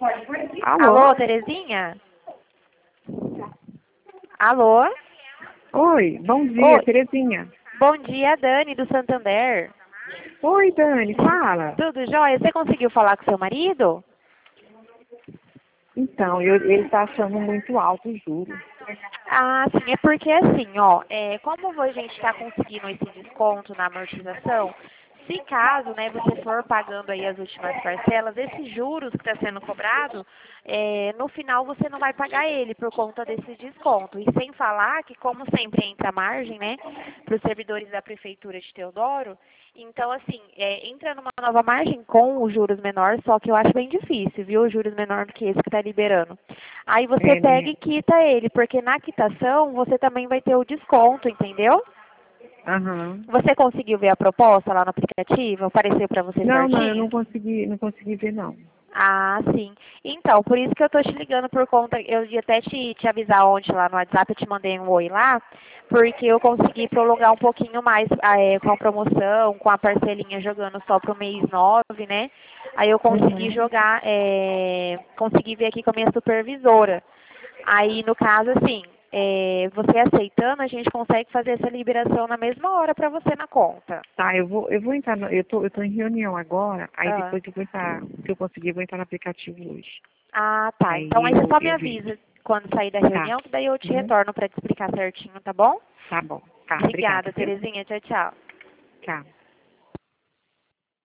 Alô? Alô, Terezinha? Alô? Oi, bom dia, Oi. Terezinha. Bom dia, Dani, do Santander. Oi, Dani, fala. Tudo jóia? Você conseguiu falar com seu marido? Então, ele tá achando muito alto o juro. Ah, sim, é porque assim, ó, como a gente está conseguindo esse desconto na amortização, se caso, né, você for pagando aí as últimas parcelas, esses juros que está sendo cobrado, no final você não vai pagar ele por conta desse desconto. E sem falar que, como sempre entra margem, né, para os servidores da Prefeitura de Teodoro, então, assim, entra numa nova margem com os juros menores, só que eu acho bem difícil, viu, os juros menor do que esse que está liberando. Aí você pega Né? e quita ele, porque na quitação você também vai ter o desconto, entendeu? Aham. Você conseguiu ver a proposta lá no aplicativo? Apareceu para você Não, eu certinho? não consegui ver, não. Ah, sim. Então, por isso que eu tô te ligando por conta, eu ia até te avisar ontem lá no WhatsApp, eu te mandei um oi lá, porque eu consegui prolongar um pouquinho mais com a promoção, com a parcelinha jogando só pro mês 9, né? Aí eu consegui Uhum. jogar, consegui ver aqui com a minha supervisora. Aí, no caso, assim, você aceitando, a gente consegue fazer essa liberação na mesma hora para você na conta. Tá, eu vou entrar, eu tô em reunião agora, aí Ah. depois eu vou entrar, se eu conseguir, eu vou entrar no aplicativo hoje. Ah, tá. Então Aí aí você eu, só me eu vejo. avisa quando sair da Tá. reunião, que daí eu te Uhum. retorno para te explicar certinho, tá bom? Tá bom. Tá, obrigada, Obrigada, viu? Terezinha. Tchau, tchau. Tchau.